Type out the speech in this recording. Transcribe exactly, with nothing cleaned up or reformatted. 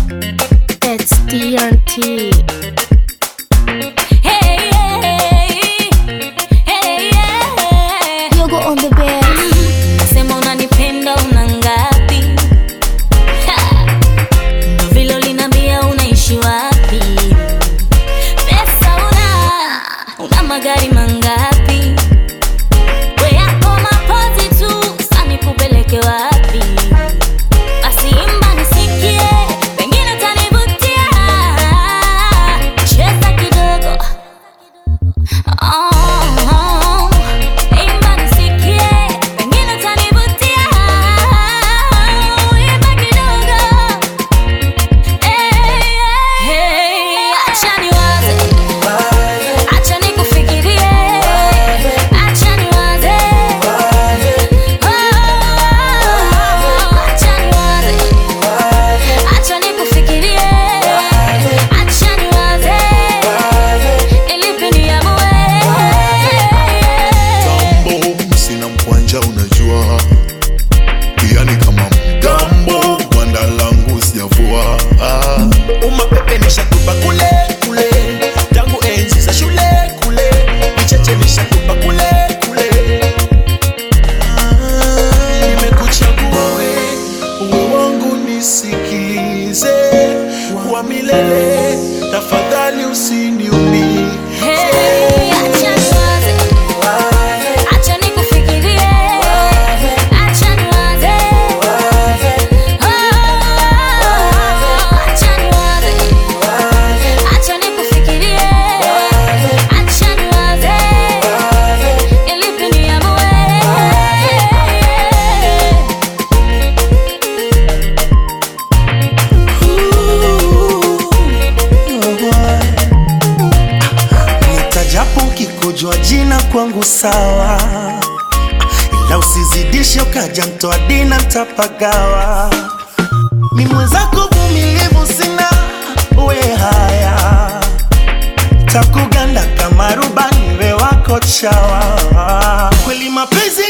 It's T N T. Hey, hey, hey, hey. Yogo on the bed. Sema unanipenda una ngapi? Ndo vile uliniambia unaishi wapi? Pesa una, una magari mangapi? We yako mapozi tu, sasa nikupeleke wapi? Basi imba nisikie, pengine utanivutia. Cheza kidogo. Oh, oh. Imba nisikie, pengine utanivutia. Imba kidogo. Hey, hey. Acha niwaze, acha nikufikirie. Acha niwaze, oh, acha niwaze, acha nikufikirie. Acha niwaze, ili niamue. Gambo, sina mkwanja unajua. Yani kama mgambo, wanda langu sijavua. Umapepe nishakupa kule kule, tangu enzi za shule kule, micheche nishakupa kule kule. Ah, nimekuchagua we, uwe wangu nisikize kwa milele, tafadhali usiniumize. Hey, acha niwaze, acha nikufikirie. Acha niwaze, oh, acha niwaze, acha nikufikirie. Acha niwaze, ili niamue. Nitajapo ukikujua jina kwangu sawa, ila usizidishe ukaja mtoa dina ntapagawa. Mi mwenzako vumilivu sina, we haya takuganda kama rubani, we wako chawa. Kweli mapenzi